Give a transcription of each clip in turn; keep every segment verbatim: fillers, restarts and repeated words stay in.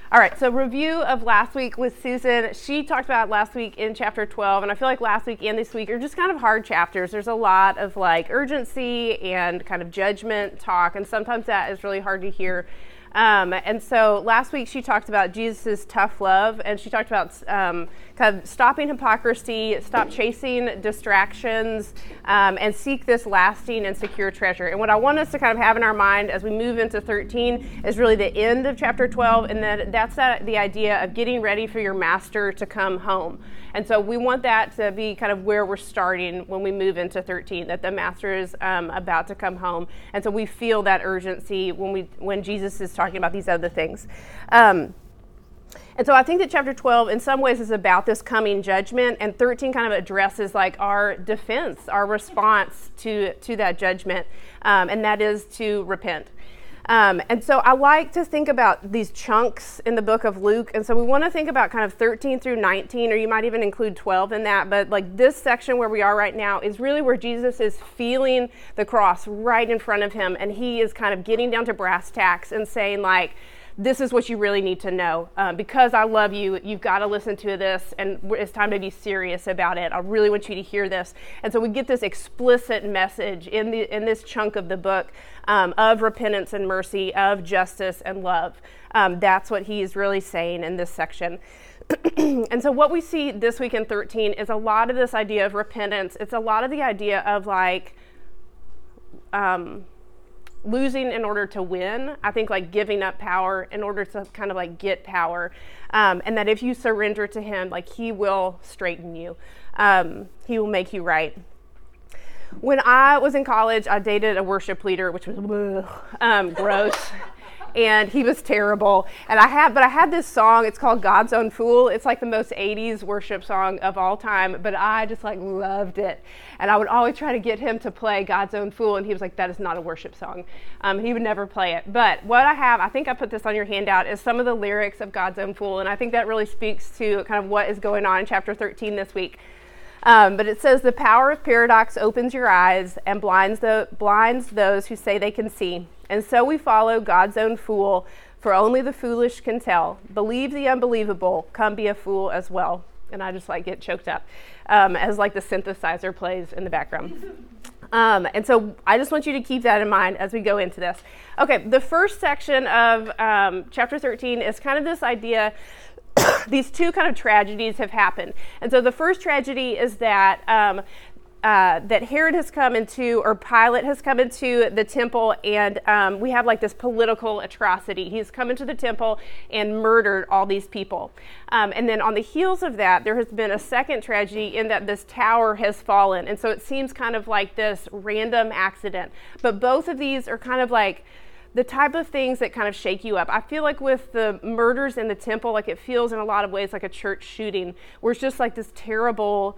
All right, so review of last week with Susan. She talked about last week in chapter twelve, and I feel like last week and this week are just kind of hard chapters. There's a lot of like urgency and kind of judgment talk, and sometimes that is really hard to hear. Um, and so last week she talked about Jesus' tough love, and she talked about um, kind of stopping hypocrisy, stop chasing distractions, um, and seek this lasting and secure treasure. And what I want us to kind of have in our mind as we move into thirteen is really the end of chapter twelve, and that that's that, the idea of getting ready for your master to come home. And so we want that to be kind of where we're starting when we move into thirteen, that the master is um, about to come home. And so we feel that urgency when we when Jesus is talking about these other things. Um, and so I think that chapter twelve in some ways is about this coming judgment, and thirteen kind of addresses like our defense, our response to, to that judgment, um, and that is to repent. Um, and so I like to think about these chunks in the book of Luke. And so we want to think about kind of thirteen through nineteen, or you might even include twelve in that. But like this section where we are right now is really where Jesus is feeling the cross right in front of him. And he is kind of getting down to brass tacks and saying like, this is what you really need to know. Uh, because I love you, you've got to listen to this, and it's time to be serious about it. I really want you to hear this. And so we get this explicit message in the in this chunk of the book um, of repentance and mercy, of justice and love. Um, that's what he is really saying in this section. And so what we see this week in thirteen is a lot of this idea of repentance. It's a lot of the idea of like... Um, losing in order to win. I think like giving up power in order to kind of like get power. Um, and that if you surrender to him, like he will straighten you. Um, he will make you right. When I was in college, I dated a worship leader, which was ugh, um, gross. And he was terrible. And I had, but I had this song, it's called God's Own Fool. It's like the most eighties worship song of all time, but I just like loved it. And I would always try to get him to play God's Own Fool, and he was like, that is not a worship song. Um, he would never play it. But what I have, I think I put this on your handout, is some of the lyrics of God's Own Fool. And I think that really speaks to kind of what is going on in chapter thirteen this week. Um, but it says, the power of paradox opens your eyes and blinds the blinds those who say they can see. And so we follow God's own fool, for only the foolish can tell. Believe the unbelievable, come be a fool as well. And I just like get choked up um, as like the synthesizer plays in the background. Um, and so I just want you to keep that in mind as we go into this. Okay, the first section of um, chapter thirteen is kind of this idea. These two kind of tragedies have happened. And so the first tragedy is that um, uh, that Herod has come into, or Pilate has come into the temple, and um, we have like this political atrocity. He's come into the temple and murdered all these people. Um, and then on the heels of that, there has been a second tragedy in that this tower has fallen. And so it seems kind of like this random accident. But both of these are kind of like the type of things that kind of shake you up. I feel like with the murders in the temple, like it feels in a lot of ways like a church shooting, where it's just like this terrible,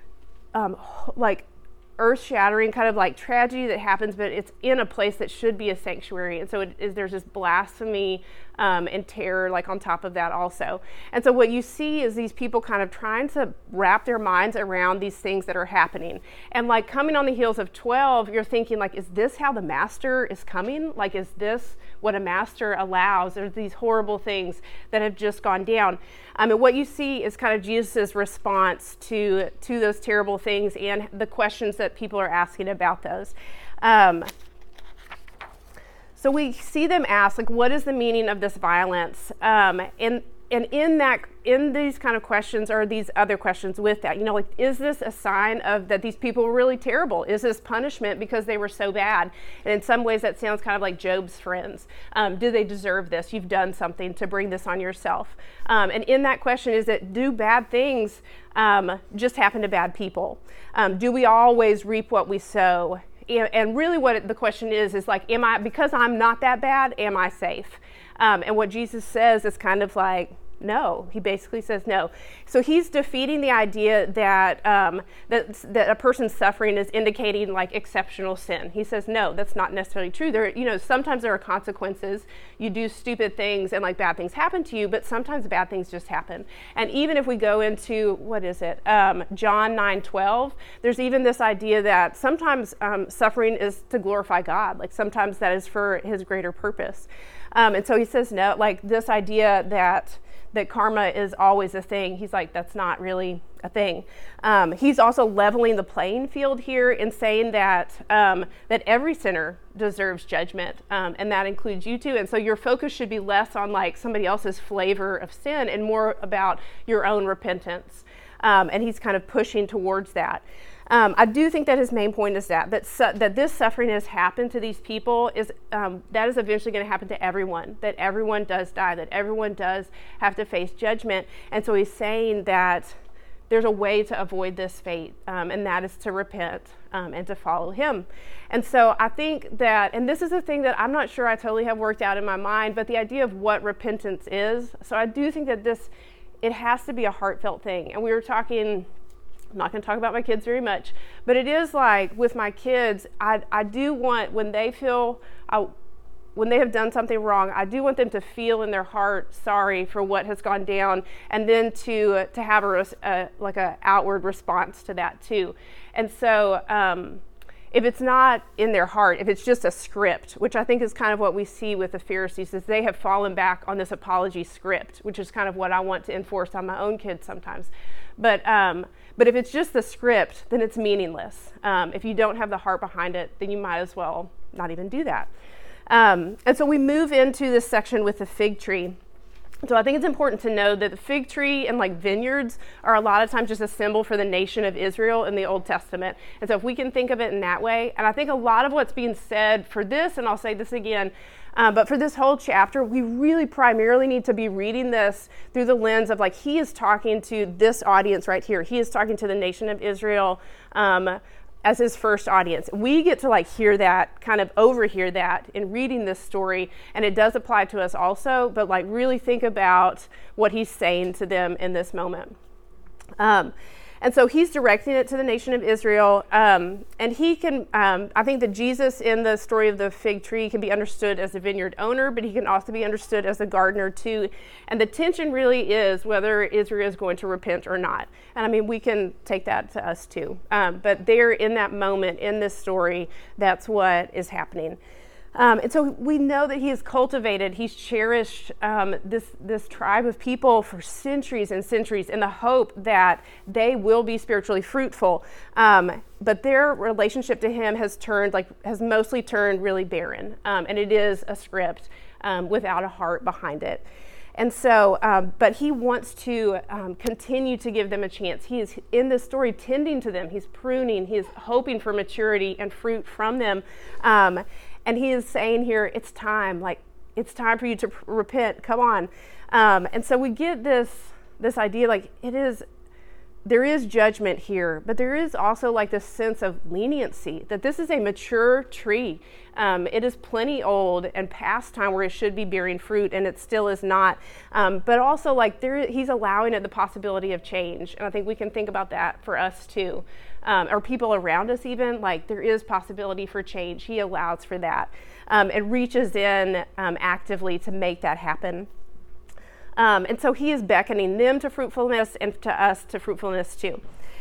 um, like earth-shattering kind of like tragedy that happens, but it's in a place that should be a sanctuary. And so it is, there's this blasphemy um, and terror like on top of that also. And so what you see is these people kind of trying to wrap their minds around these things that are happening. And like coming on the heels of twelve, you're thinking like, is this how the master is coming? Like, is this what a master allows? There's these horrible things that have just gone down. Um, and what you see is kind of Jesus's response to, to those terrible things and the questions that people are asking about those. Um, so we see them ask, like, what is the meaning of this violence? Um, and and in that, in these kind of questions are these other questions with that. You know, like, is this a sign of that these people were really terrible? Is this punishment because they were so bad? And in some ways that sounds kind of like Job's friends. Um, do they deserve this? You've done something to bring this on yourself. Um, and in that question is that do bad things um, just happen to bad people? Um, do we always reap what we sow? And really what it, the question is, is like, am I, because I'm not that bad, am I safe? Um, and what Jesus says is kind of like, no. He basically says no. So he's defeating the idea that um, that that a person's suffering is indicating like exceptional sin. He says no, that's not necessarily true. There, you know, sometimes there are consequences. You do stupid things and like bad things happen to you, but sometimes bad things just happen. And even if we go into what is it, um, John nine twelve, there's even this idea that sometimes um, suffering is to glorify God. Like sometimes that is for His greater purpose. Um, and so he says no, like this idea that that karma is always a thing. He's like, that's not really a thing. Um, he's also leveling the playing field here in saying that um, that every sinner deserves judgment, um, and that includes you too. And so your focus should be less on like somebody else's flavor of sin and more about your own repentance. Um, and he's kind of pushing towards that. Um, I do think that his main point is that that, su- that this suffering has happened to these people is um, that is eventually going to happen to everyone, that everyone does die, that everyone does have to face judgment. And so he's saying that there's a way to avoid this fate, um, and that is to repent um, and to follow him. And so I think that, and this is a thing that I'm not sure I totally have worked out in my mind, but the idea of what repentance is. So I do think that this, it has to be a heartfelt thing. And we were talking, I'm not going to talk about my kids very much, but it is like with my kids, I, I do want, when they feel, I, when they have done something wrong, I do want them to feel in their heart sorry for what has gone down, and then to to have a, a like a outward response to that too. And so um, if it's not in their heart, if it's just a script, which I think is kind of what we see with the Pharisees, is they have fallen back on this apology script, which is kind of what I want to enforce on my own kids sometimes. But um, but if it's just the script, then it's meaningless. Um, if you don't have the heart behind it, then you might as well not even do that. Um, and so we move into this section with the fig tree. So I think it's important to know that the fig tree and like vineyards are a lot of times just a symbol for the nation of Israel in the Old Testament. And so if we can think of it in that way, and I think a lot of what's being said for this, and I'll say this again, uh, but for this whole chapter, we really primarily need to be reading this through the lens of like, he is talking to this audience right here. He is talking to the nation of Israel, um, as his first audience. We get to like hear that, kind of overhear that in reading this story, and it does apply to us also, but like really think about what he's saying to them in this moment. Um, and so he's directing it to the nation of Israel, um, and he can, um, I think that Jesus in the story of the fig tree can be understood as a vineyard owner, but he can also be understood as a gardener too. And the tension really is whether Israel is going to repent or not. And I mean, we can take that to us too. Um, but there in that moment in this story, that's what is happening. Um, and so we know that he has cultivated, he's cherished um, this, this tribe of people for centuries and centuries in the hope that they will be spiritually fruitful. Um, but their relationship to him has turned, like, has mostly turned really barren. Um, and it is a script um, without a heart behind it. And so, um, but he wants to um, continue to give them a chance. He is in this story tending to them. He's pruning, he's hoping for maturity and fruit from them. Um, And he is saying here, it's time, like, it's time for you to pr- repent, come on. Um, and so we get this, this idea, like, it is, there is judgment here, but there is also like this sense of leniency, that this is a mature tree. Um, it is plenty old and past time where it should be bearing fruit, and it still is not. Um, but also like there, he's allowing it the possibility of change. And I think we can think about that for us too. Um, or people around us even, like there is possibility for change. He allows for that um, and reaches in um, actively to make that happen. Um, and so he is beckoning them to fruitfulness and to us to fruitfulness too.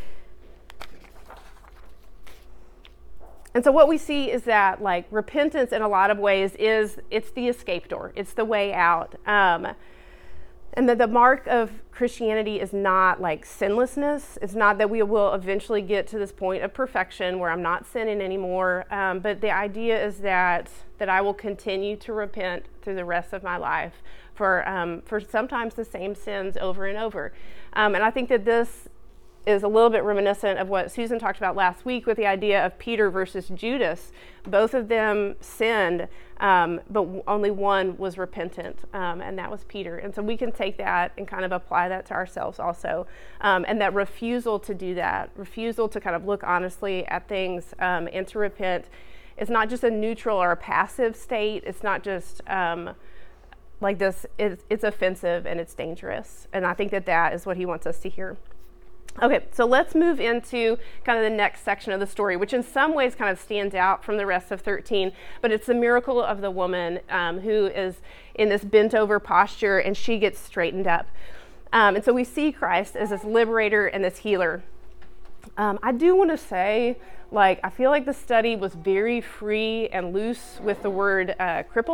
And so what we see is that like repentance in a lot of ways is, it's the escape door. It's the way out. Um, And that the mark of Christianity is not like sinlessness. It's not that we will eventually get to this point of perfection where I'm not sinning anymore. Um, but the idea is that that I will continue to repent through the rest of my life for um, for sometimes the same sins over and over. Um, and I think that this is a little bit reminiscent of what Susan talked about last week with the idea of Peter versus Judas. Both of them sinned, um, but only one was repentant, um, and that was Peter. And so we can take that and kind of apply that to ourselves also. Um, and that refusal to do that, refusal to kind of look honestly at things um, and to repent, is not just a neutral or a passive state. It's not just um, like this, it's, it's offensive and it's dangerous. And I think that that is what he wants us to hear. Okay, so let's move into kind of the next section of the story, which in some ways kind of stands out from the rest of thirteen, but it's the miracle of the woman um, who is in this bent over posture, and she gets straightened up. Um, and so we see Christ as this liberator and this healer. Um, I do want to say, like, I feel like the study was very free and loose with the word uh, crippled.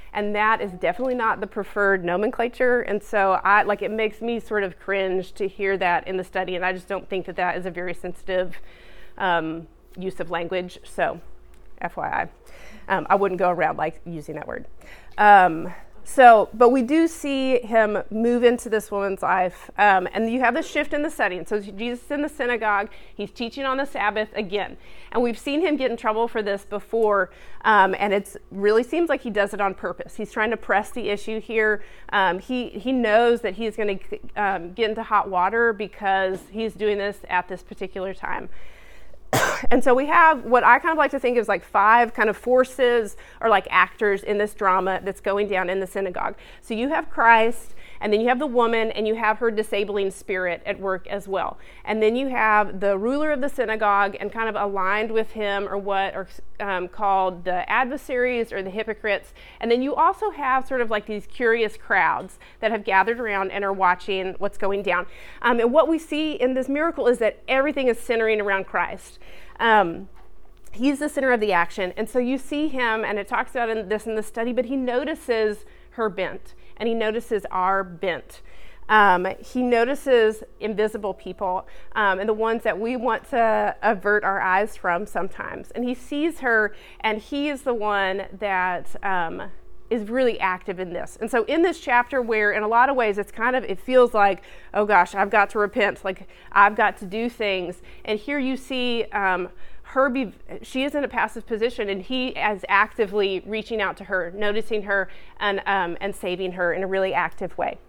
And that is definitely not the preferred nomenclature. And so I like it makes me sort of cringe to hear that in the study. And I just don't think that that is a very sensitive um, use of language. So F Y I, um, I wouldn't go around like using that word. Um, So, but we do see him move into this woman's life. Um, and you have this shift in the setting. So Jesus is in the synagogue. He's teaching on the Sabbath again. And we've seen him get in trouble for this before. Um, and it really seems like he does it on purpose. He's trying to press the issue here. Um, he, he knows that he's going to um, get into hot water because he's doing this at this particular time. And so we have what I kind of like to think is like five kind of forces or like actors in this drama that's going down in the synagogue. So you have Christ, and then you have the woman, and you have her disabling spirit at work as well. And then you have the ruler of the synagogue, and kind of aligned with him, or what are um, called the adversaries or the hypocrites. And then you also have sort of like these curious crowds that have gathered around and are watching what's going down. Um, and what we see in this miracle is that everything is centering around Christ. Um, he's the center of the action. And so you see him, and it talks about in this in the study, but he notices her bent, and he notices our bent. Um, he notices invisible people, um, and the ones that we want to avert our eyes from sometimes. And he sees her, and he is the one that um, is really active in this. And so in this chapter, where in a lot of ways it's kind of, it feels like, oh gosh, I've got to repent, like I've got to do things. And here you see um, her be, she is in a passive position, and he is actively reaching out to her, noticing her, and um, and saving her in a really active way.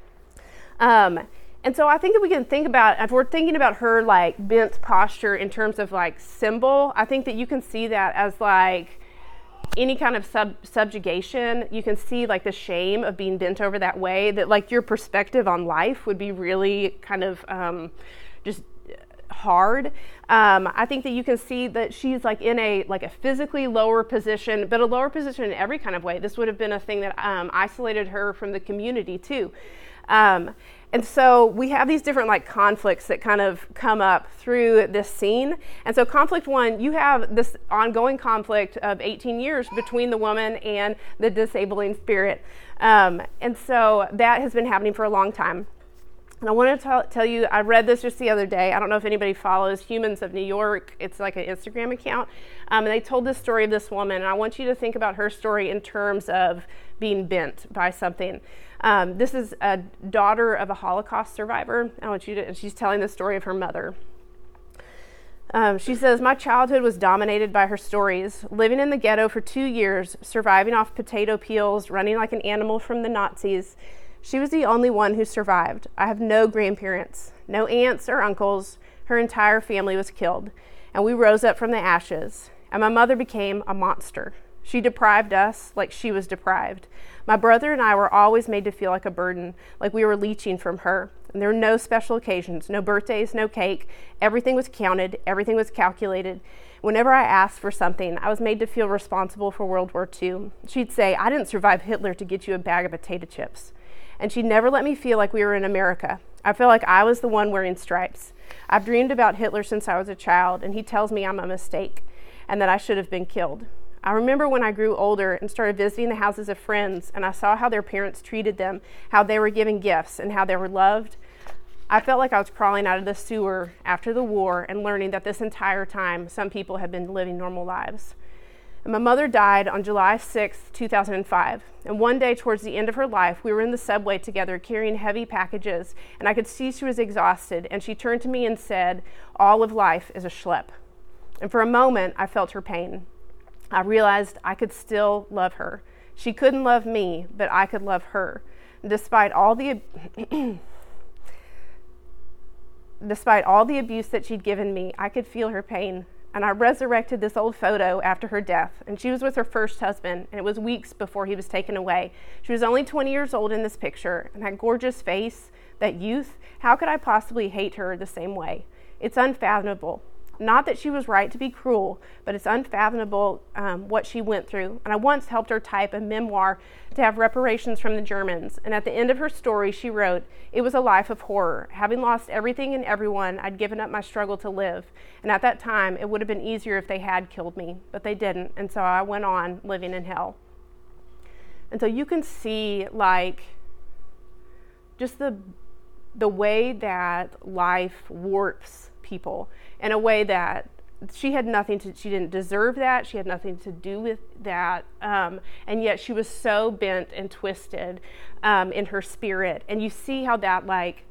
Um, and so I think if we can think about, if we're thinking about her like bent posture in terms of like symbol, I think that you can see that as like any kind of sub subjugation. You can see like the shame of being bent over that way, that like your perspective on life would be really kind of um, just hard. Um, I think that you can see that she's like in a like a physically lower position, but a lower position in every kind of way. This would have been a thing that um, isolated her from the community too. Um, and so we have these different like conflicts that kind of come up through this scene. And so conflict one, you have this ongoing conflict of eighteen years between the woman and the disabling spirit. Um, and so that has been happening for a long time. And I want to tell, tell you, I read this just the other day. I don't know if anybody follows Humans of New York. It's like an Instagram account. Um, and they told this story of this woman. And I want you to think about her story in terms of being bent by something. Um, this is a daughter of a Holocaust survivor. I want you to, and she's telling the story of her mother. Um, she says, my childhood was dominated by her stories. Living in the ghetto for two years, surviving off potato peels, running like an animal from the Nazis. She was the only one who survived. I have no grandparents, no aunts or uncles. Her entire family was killed, and we rose up from the ashes, and my mother became a monster. She deprived us like she was deprived. My brother and I were always made to feel like a burden, like we were leeching from her. And there were no special occasions, no birthdays, no cake. Everything was counted, everything was calculated. Whenever I asked for something, I was made to feel responsible for World War Two. She'd say, I didn't survive Hitler to get you a bag of potato chips. And she never let me feel like we were in America. I feel like I was the one wearing stripes. I've dreamed about Hitler since I was a child, and he tells me I'm a mistake and that I should have been killed. I remember when I grew older and started visiting the houses of friends, and I saw how their parents treated them, how they were given gifts, and how they were loved. I felt like I was crawling out of the sewer after the war and learning that this entire time some people had been living normal lives. And my mother died on July sixth, two thousand five. And one day towards the end of her life, we were in the subway together carrying heavy packages, and I could see she was exhausted, and she turned to me and said, all of life is a schlep. And for a moment, I felt her pain. I realized I could still love her. She couldn't love me, but I could love her. Despite all the despite all the abuse that she'd given me, I could feel her pain. And I resurrected this old photo after her death. And she was with her first husband, and it was weeks before he was taken away. She was only twenty years old in this picture, and that gorgeous face, that youth, how could I possibly hate her the same way? It's unfathomable. Not that she was right to be cruel, but it's unfathomable um, what she went through. And I once helped her type a memoir to have reparations from the Germans. And at the end of her story, she wrote, it was a life of horror. Having lost everything and everyone, I'd given up my struggle to live. And at that time, it would have been easier if they had killed me, but they didn't. And so I went on living in hell. And so you can see like just the the way that life warps people in a way that she had nothing to, she didn't deserve that. She had nothing to do with that. Um, and yet she was so bent and twisted um, in her spirit. And you see how that like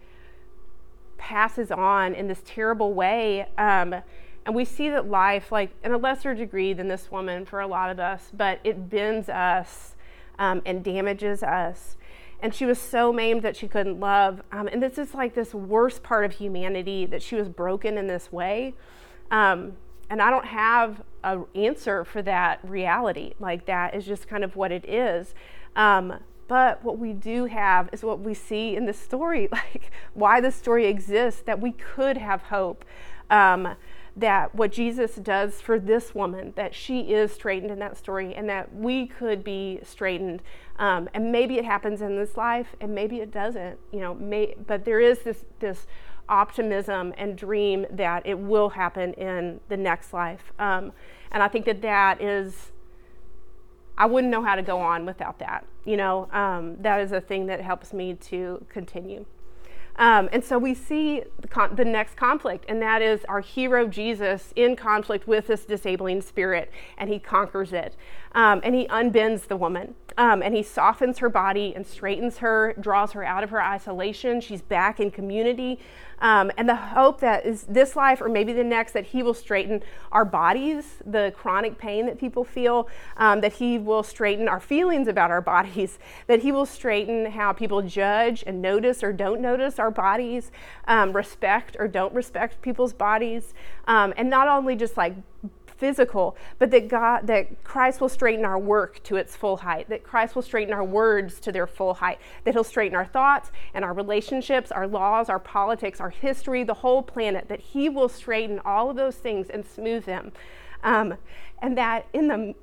passes on in this terrible way. Um, and we see that life, like in a lesser degree than this woman for a lot of us, but it bends us um, and damages us. And she was so maimed that she couldn't love. Um, and this is like this worst part of humanity, that she was broken in this way. Um, and I don't have an answer for that reality. Like that is just kind of what it is. Um, but what we do have is what we see in this story, like why this story exists, that we could have hope. Um, that what Jesus does for this woman, that she is straightened in that story, and that we could be straightened. Um, and maybe it happens in this life, and maybe it doesn't, you know, may, but there is this, this optimism and dream that it will happen in the next life. Um, and I think that that is, I wouldn't know how to go on without that. You know, um, that is a thing that helps me to continue. Um, and so we see the, con- the next conflict, and that is our hero Jesus in conflict with this disabling spirit, and he conquers it. Um, and he unbends the woman, um, and he softens her body and straightens her, draws her out of her isolation. She's back in community. Um, and the hope that is this life or maybe the next, that he will straighten our bodies, the chronic pain that people feel, um, that he will straighten our feelings about our bodies, that he will straighten how people judge and notice or don't notice our bodies, um, respect or don't respect people's bodies. Um, and not only just like physical, but that God, that Christ will straighten our work to its full height, that Christ will straighten our words to their full height, that he'll straighten our thoughts and our relationships, our laws, our politics, our history, the whole planet, that he will straighten all of those things and smooth them. Um, and that in the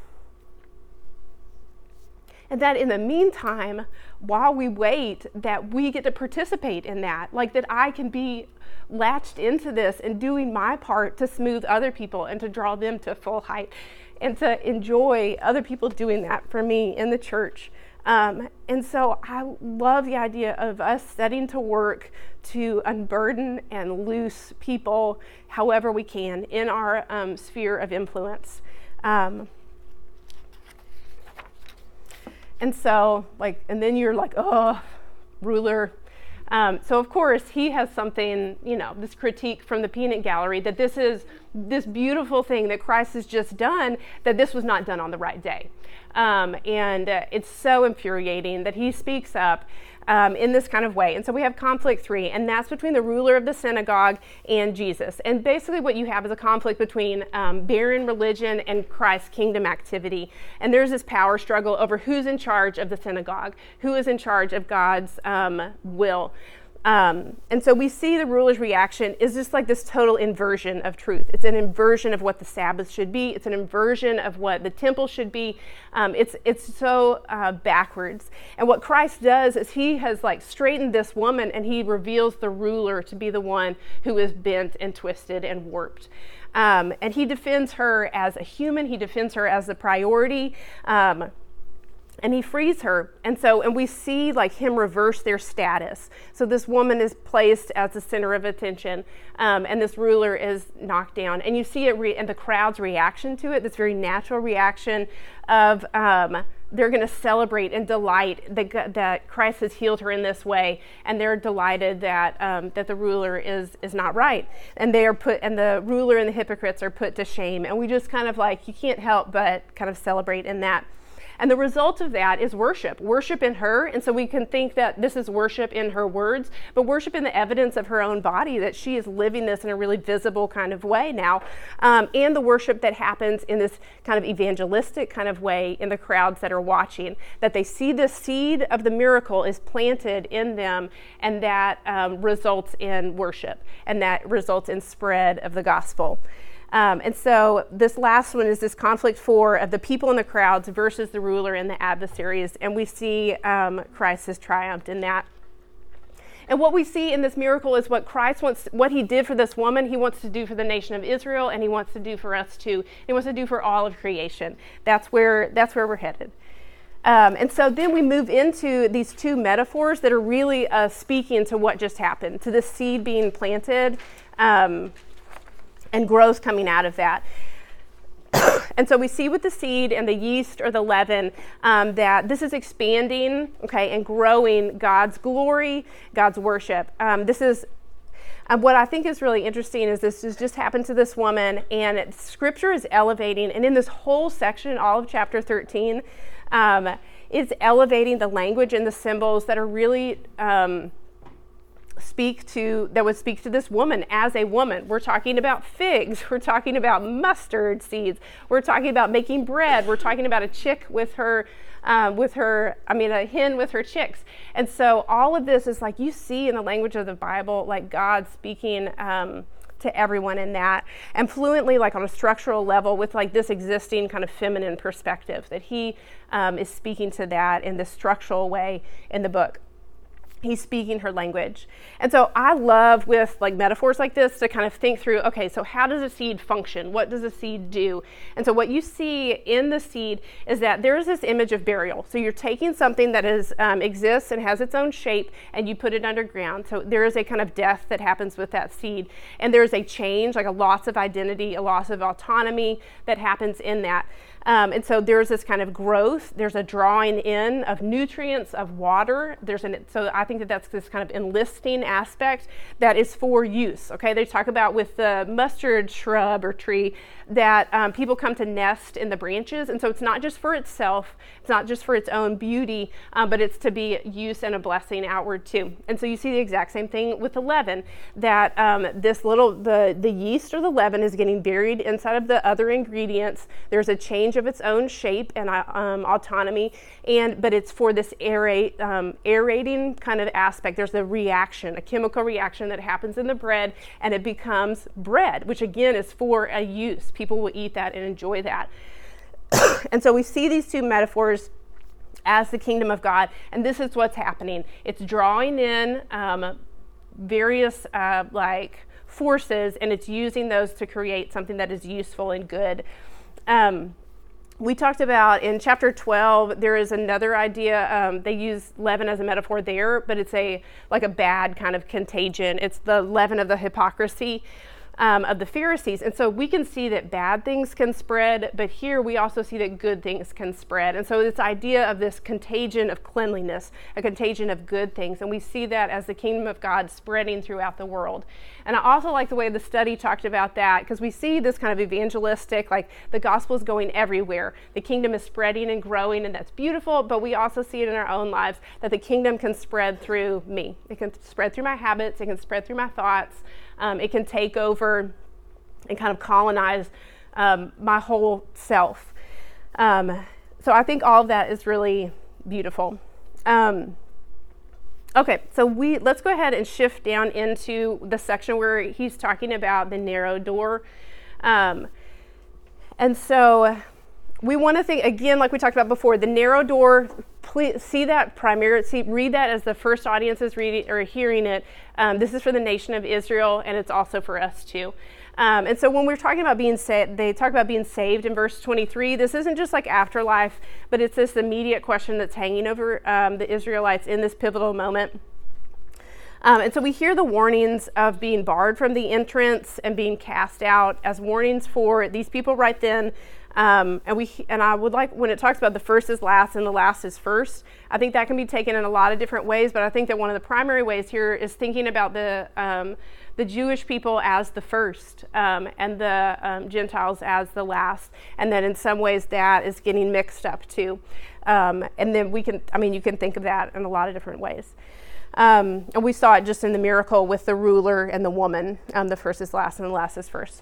And that in the meantime, while we wait, that we get to participate in that, like that I can be latched into this and doing my part to smooth other people and to draw them to full height and to enjoy other people doing that for me in the church. Um, and so I love the idea of us setting to work to unburden and loose people however we can in our um, sphere of influence. Um, And so, like, and then you're like, oh, ruler. Um, so, of course, he has something, you know, this critique from the peanut gallery that this is this beautiful thing that Christ has just done, that this was not done on the right day. Um, and uh, it's so infuriating that he speaks up um, in this kind of way. And so we have conflict three, and that's between the ruler of the synagogue and Jesus. And basically what you have is a conflict between um, barren religion and Christ's kingdom activity. And there's this power struggle over who's in charge of the synagogue, who is in charge of God's um, will. Um, and so we see the ruler's reaction is just like this total inversion of truth. It's an inversion of what the Sabbath should be. It's an inversion of what the temple should be. Um, it's it's so uh, backwards. And what Christ does is he has like straightened this woman, and he reveals the ruler to be the one who is bent and twisted and warped. Um, and he defends her as a human. He defends her as a priority. Um, And he frees her. And so, and we see like him reverse their status. So this woman is placed as the center of attention, um, and this ruler is knocked down. And you see it re- and the crowd's reaction to it, this very natural reaction of um, they're going to celebrate and delight that, that Christ has healed her in this way. And they're delighted that um, that the ruler is is not right. And they are put, and the ruler and the hypocrites are put to shame. And we just kind of like, you can't help but kind of celebrate in that. And the result of that is worship, worship in her. And so we can think that this is worship in her words, but worship in the evidence of her own body, that she is living this in a really visible kind of way now. Um, and the worship that happens in this kind of evangelistic kind of way in the crowds that are watching, that they see the seed of the miracle is planted in them, and that um, results in worship, and that results in spread of the gospel. Um, and so this last one is this conflict four of the people in the crowds versus the ruler and the adversaries. And we see um, Christ has triumphed in that. And what we see in this miracle is what Christ wants, what he did for this woman, he wants to do for the nation of Israel, and he wants to do for us too. He wants to do for all of creation. That's where, that's where we're headed. Um, and so then we move into these two metaphors that are really uh, speaking to what just happened, to the seed being planted um, and growth coming out of that. And so we see with the seed and the yeast or the leaven um, that this is expanding, okay, and growing God's glory, God's worship. Um, this is uh, what I think is really interesting is this has just happened to this woman, and it, Scripture is elevating, and in this whole section, all of chapter thirteen, um, it's elevating the language and the symbols that are really um, speak to that would speak to this woman as a woman. We're talking about figs, we're talking about mustard seeds, we're talking about making bread, we're talking about a chick with her um, with her I mean a hen with her chicks. And so all of this is like you see in the language of the Bible, like God speaking um, to everyone in that, and fluently, like on a structural level, with like this existing kind of feminine perspective, that he um, is speaking to that in this structural way in the book. He's speaking her language. And so I love with like metaphors like this to kind of think through, okay, so how does a seed function? What does a seed do? And so what you see in the seed is that there is this image of burial. So you're taking something that is um, exists and has its own shape, and you put it underground. So there is a kind of death that happens with that seed. And there's a change, like a loss of identity, a loss of autonomy that happens in that. Um, and so there's this kind of growth, there's a drawing in of nutrients, of water. There's an, so I think that that's this kind of enlisting aspect that is for use, okay? They talk about with the mustard shrub or tree that um, people come to nest in the branches. And so it's not just for itself, it's not just for its own beauty, um, but it's to be use and a blessing outward too. And so you see the exact same thing with the leaven, that um, this little, the, the yeast or the leaven is getting buried inside of the other ingredients. There's a change of its own shape and um, autonomy, and but it's for this aerate, um, aerating kind of aspect. There's a reaction, a chemical reaction that happens in the bread, and it becomes bread, which again is for a use. People will eat that and enjoy that. And so we see these two metaphors as the kingdom of God, and this is what's happening. It's drawing in um, various uh, like forces, and it's using those to create something that is useful and good. Um, We talked about in chapter twelve, there is another idea. Um, they use leaven as a metaphor there, but it's a like a bad kind of contagion. It's the leaven of the hypocrisy um, of the Pharisees. And so we can see that bad things can spread, but here we also see that good things can spread. And so this idea of this contagion of cleanliness, a contagion of good things, and we see that as the kingdom of God spreading throughout the world. And I also like the way the study talked about that, because we see this kind of evangelistic, like the gospel is going everywhere. The kingdom is spreading and growing, and that's beautiful, but we also see it in our own lives, that the kingdom can spread through me. It can spread through my habits, it can spread through my thoughts, um, it can take over and kind of colonize um, my whole self. Um, so I think all of that is really beautiful. Um, Okay, so we let's go ahead and shift down into the section where he's talking about the narrow door. Um, and so we want to think, again, like we talked about before, the narrow door, please see that primary, see, read that as the first audience is reading or hearing it. Um, this is for the nation of Israel, and it's also for us too. Um, and so when we're talking about being saved, they talk about being saved in verse twenty-three. This isn't just like afterlife, but it's this immediate question that's hanging over um, the Israelites in this pivotal moment. Um, and so we hear the warnings of being barred from the entrance and being cast out as warnings for these people right then. Um, and we and I would like, when it talks about the first is last and the last is first, I think that can be taken in a lot of different ways, but I think that one of the primary ways here is thinking about the um, the Jewish people as the first um, and the um, Gentiles as the last, and that in some ways that is getting mixed up too. Um, and then we can, I mean, you can think of that in a lot of different ways. Um, and we saw it just in the miracle with the ruler and the woman. Um, the first is last and the last is first.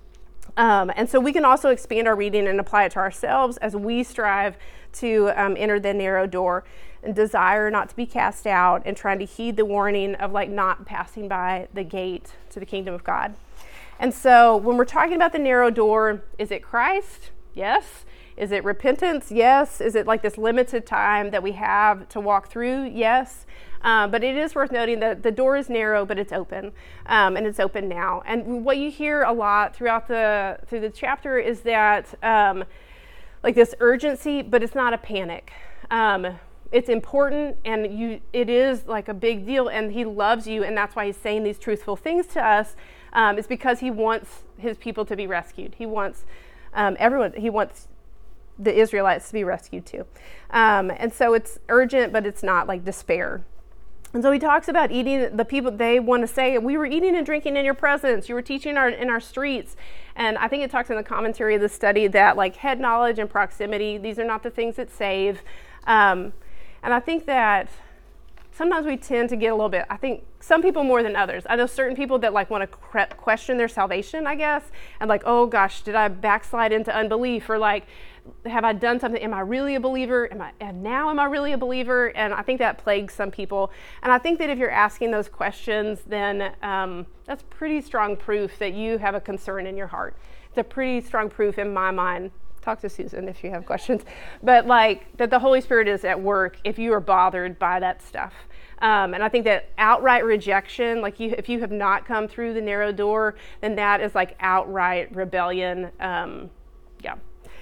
Um, and so we can also expand our reading and apply it to ourselves as we strive to um, enter the narrow door and desire not to be cast out, and trying to heed the warning of like not passing by the gate to the kingdom of God. And so when we're talking about the narrow door, is it Christ? Yes. Is it repentance? Yes. Is it like this limited time that we have to walk through? Yes. Um, but it is worth noting that the door is narrow, but it's open, um, and it's open now. And what you hear a lot throughout the through the chapter is that um, like this urgency, but it's not a panic. um, it's important, and you it is like a big deal, and he loves you, and that's why he's saying these truthful things to us. Um, it's because he wants his people to be rescued. He wants um, everyone, he wants the Israelites to be rescued too. Um, and so it's urgent, but it's not like despair. And so he talks about eating, the people, they want to say, we were eating and drinking in your presence. You were teaching our, in our streets. And I think it talks in the commentary of the study that like head knowledge and proximity, these are not the things that save. Um, and I think that sometimes we tend to get a little bit, I think some people more than others. I know certain people that like want to cre- question their salvation, I guess. And like, oh gosh, did I backslide into unbelief? Or like, have I done something? Am I really a believer? Am I, and now am I really a believer? And I think that plagues some people. And I think that if you're asking those questions, then um, that's pretty strong proof that you have a concern in your heart. It's a pretty strong proof in my mind. Talk to Susan if you have questions. But like that the Holy Spirit is at work if you are bothered by that stuff. Um, and I think that outright rejection, like you, if you have not come through the narrow door, then that is like outright rebellion. Um, yeah.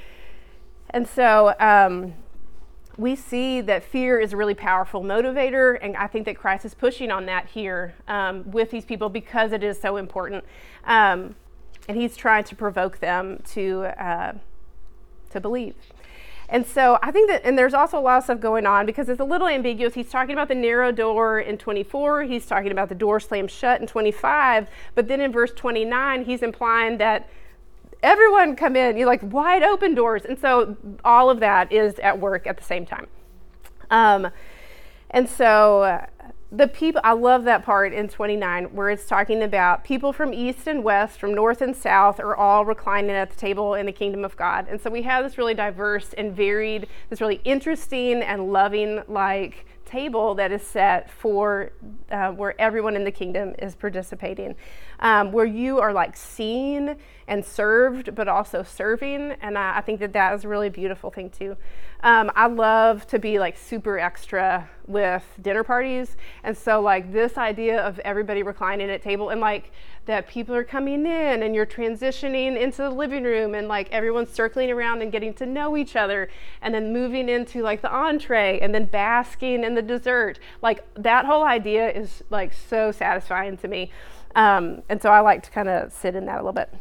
And so um, we see that fear is a really powerful motivator, and I think that Christ is pushing on that here um, with these people because it is so important. Um, and he's trying to provoke them to uh, to believe. And so I think that, and there's also a lot of stuff going on because it's a little ambiguous. He's talking about the narrow door in twenty-four. He's talking about the door slammed shut in twenty-five. But then in verse twenty-nine, he's implying that everyone come in, you like wide open doors. And so all of that is at work at the same time. Um, and so uh, the people, I love that part in twenty-nine where it's talking about people from east and west, from north and south are all reclining at the table in the kingdom of God. And so we have this really diverse and varied, this really interesting and loving like table that is set for uh, where everyone in the kingdom is participating, um, where you are like seen and served, but also serving. And I, I think that that is a really beautiful thing too. Um, I love to be like super extra with dinner parties. And so like this idea of everybody reclining at table and like that people are coming in and you're transitioning into the living room and like everyone's circling around and getting to know each other and then moving into like the entree and then basking in the dessert. Like that whole idea is like so satisfying to me. Um, and so I like to kind of sit in that a little bit.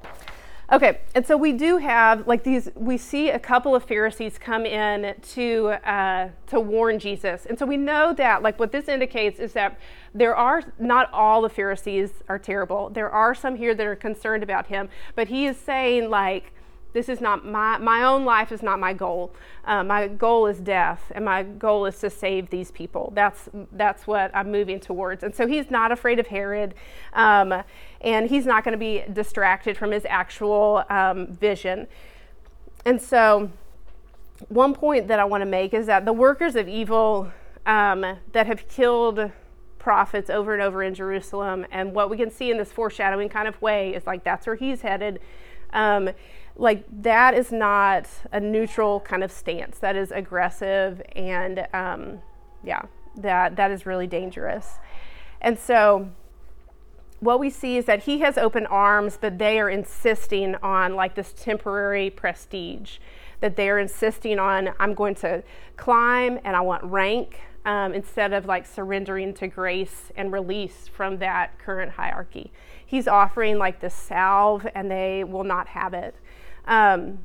Okay, and so we do have like these, we see a couple of Pharisees come in to uh, to warn Jesus. And so we know that like what this indicates is that there are, not all the Pharisees are terrible. There are some here that are concerned about him, but he is saying like, this is not my, my own life is not my goal. Uh, my goal is death, and my goal is to save these people. That's that's what I'm moving towards. And so he's not afraid of Herod, um, and he's not going to be distracted from his actual um, vision. And so one point that I want to make is that the workers of evil um, that have killed prophets over and over in Jerusalem, and what we can see in this foreshadowing kind of way is like that's where he's headed. Um, like that is not a neutral kind of stance. That is aggressive, and um, yeah, that that is really dangerous. And so what we see is that he has open arms, but they are insisting on like this temporary prestige, that they are insisting on, I'm going to climb and I want rank, um, instead of like surrendering to grace and release from that current hierarchy. He's offering like this salve and they will not have it. Um,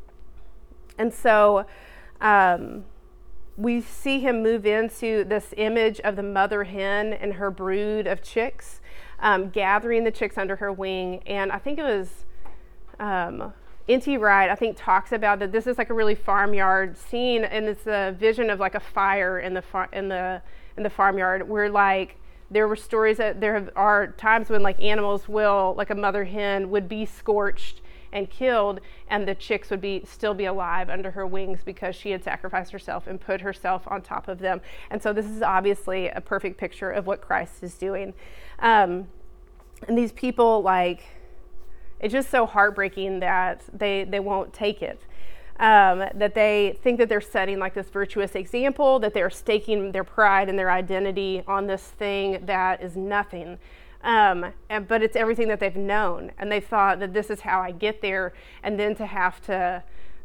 and so um, we see him move into this image of the mother hen and her brood of chicks, um, gathering the chicks under her wing. And I think it was um, N T Wright, I think, talks about that this is like a really farmyard scene, and it's a vision of like a fire in the far- in the in the farmyard where like there were stories that there have, are times when like animals will, like a mother hen would be scorched and killed, and the chicks would be still be alive under her wings because she had sacrificed herself and put herself on top of them. And so this is obviously a perfect picture of what Christ is doing. Um, and these people, like, it's just so heartbreaking that they, they won't take it. Um, that they think that they're setting like this virtuous example, that they're staking their pride and their identity on this thing that is nothing. Um, and, but it's everything that they've known, and they thought that this is how I get there, and then to have to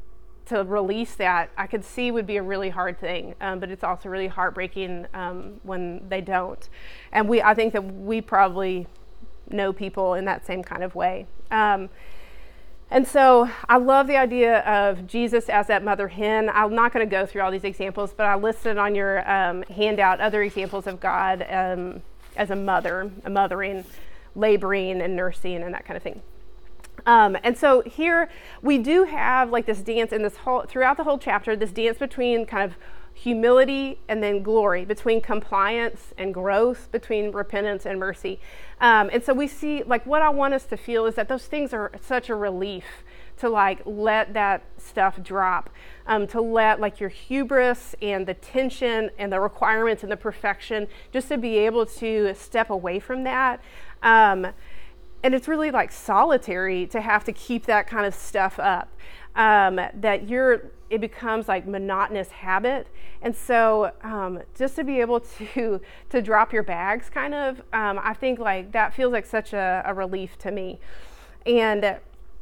to release that, I could see would be a really hard thing, um, but it's also really heartbreaking um, when they don't. And we, I think that we probably know people in that same kind of way. Um, and so I love the idea of Jesus as that mother hen. I'm not going to go through all these examples, but I listed on your um, handout other examples of God um, as a mother, a mothering, laboring and nursing and that kind of thing. Um, and so here we do have like this dance in this whole, throughout the whole chapter, this dance between kind of humility and then glory, between compliance and growth, between repentance and mercy. Um, and so we see, like, what I want us to feel is that those things are such a relief to like let that stuff drop, um, to let like your hubris and the tension and the requirements and the perfection, just to be able to step away from that. Um, and it's really like solitary to have to keep that kind of stuff up, um, that you're, it becomes like monotonous habit. And so um, just to be able to to drop your bags kind of, um, I think like that feels like such a, a relief to me. And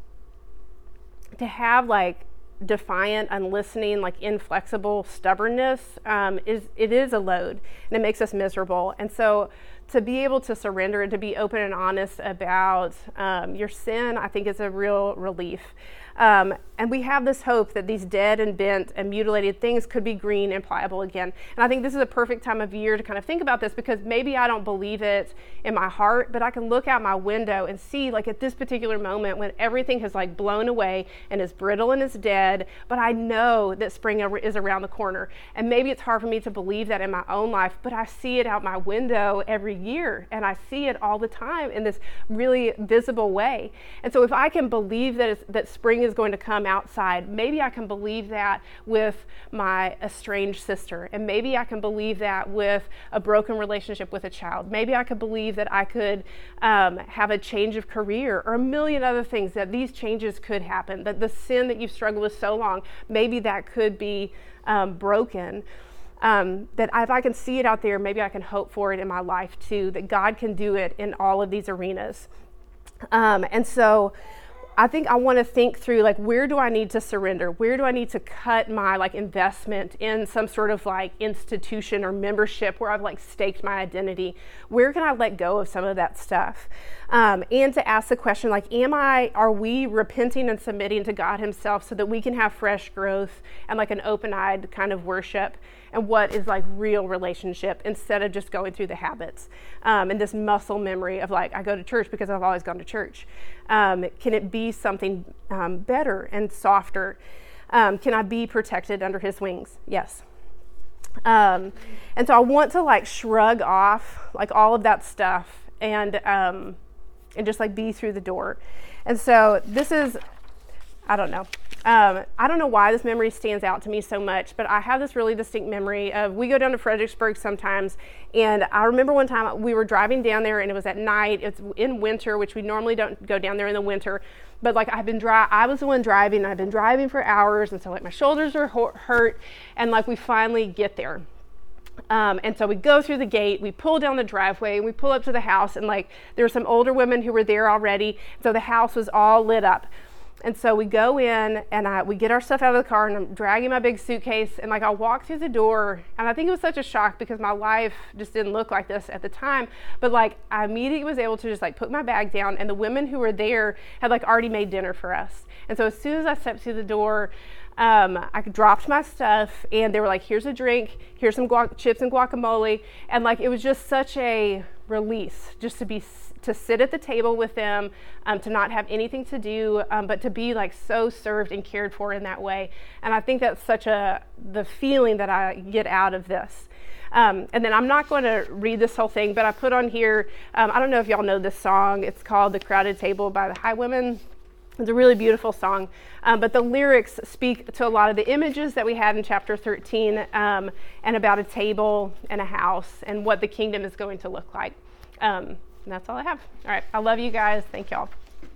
to have like defiant, unlistening, like inflexible stubbornness, um, is it is a load and it makes us miserable. And so to be able to surrender and to be open and honest about um, your sin, I think is a real relief. Um, and we have this hope that these dead and bent and mutilated things could be green and pliable again. And I think this is a perfect time of year to kind of think about this, because maybe I don't believe it in my heart, but I can look out my window and see, like, at this particular moment when everything has like blown away and is brittle and is dead, but I know that spring is around the corner. And maybe it's hard for me to believe that in my own life, but I see it out my window every year, and I see it all the time in this really visible way. And so if I can believe that it's, that spring is going to come outside, maybe I can believe that with my estranged sister, and maybe I can believe that with a broken relationship with a child. Maybe I could believe that I could um, have a change of career, or a million other things, that these changes could happen, that the sin that you've struggled with so long, maybe that could be um, broken. Um, that if I can see it out there, maybe I can hope for it in my life too, that God can do it in all of these arenas. Um, and so I think I want to think through, like, where do I need to surrender? Where do I need to cut my like investment in some sort of like institution or membership where I've like staked my identity? Where can I let go of some of that stuff? Um, and to ask the question, like, am I, are we repenting and submitting to God himself so that we can have fresh growth and like an open-eyed kind of worship, and what is like real relationship, instead of just going through the habits um, and this muscle memory of like, I go to church because I've always gone to church. Um, can it be something um, better and softer? Um, can I be protected under his wings? Yes. Um, and so I want to like shrug off like all of that stuff and um, and just like be through the door. And so this is, I don't know. Um, I don't know why this memory stands out to me so much, but I have this really distinct memory of, we go down to Fredericksburg sometimes, and I remember one time we were driving down there and it was at night. It's in winter, which we normally don't go down there in the winter, but like I've been dri- I was the one driving, and I've been driving for hours, and so like my shoulders are ho- hurt, and like we finally get there. Um, and so we go through the gate, we pull down the driveway, and we pull up to the house, and like there were some older women who were there already, so the house was all lit up. And so we go in, and I, we get our stuff out of the car, and I'm dragging my big suitcase, and like I walk through the door, and I think it was such a shock because my life just didn't look like this at the time, but like I immediately was able to just like put my bag down, and the women who were there had like already made dinner for us. And so as soon as I stepped through the door, um, I dropped my stuff, and they were like, here's a drink, here's some guac- chips and guacamole, and like it was just such a release just to be to sit at the table with them, um, to not have anything to do, um, but to be like so served and cared for in that way. And I think that's such a, the feeling that I get out of this. Um, and then I'm not going to read this whole thing, but I put on here, um, I don't know if y'all know this song. It's called The Crowded Table by the Highwomen. It's a really beautiful song, um, but the lyrics speak to a lot of the images that we had in chapter thirteen, um, and about a table and a house and what the kingdom is going to look like. Um, And that's all I have. All right. I love you guys. Thank y'all.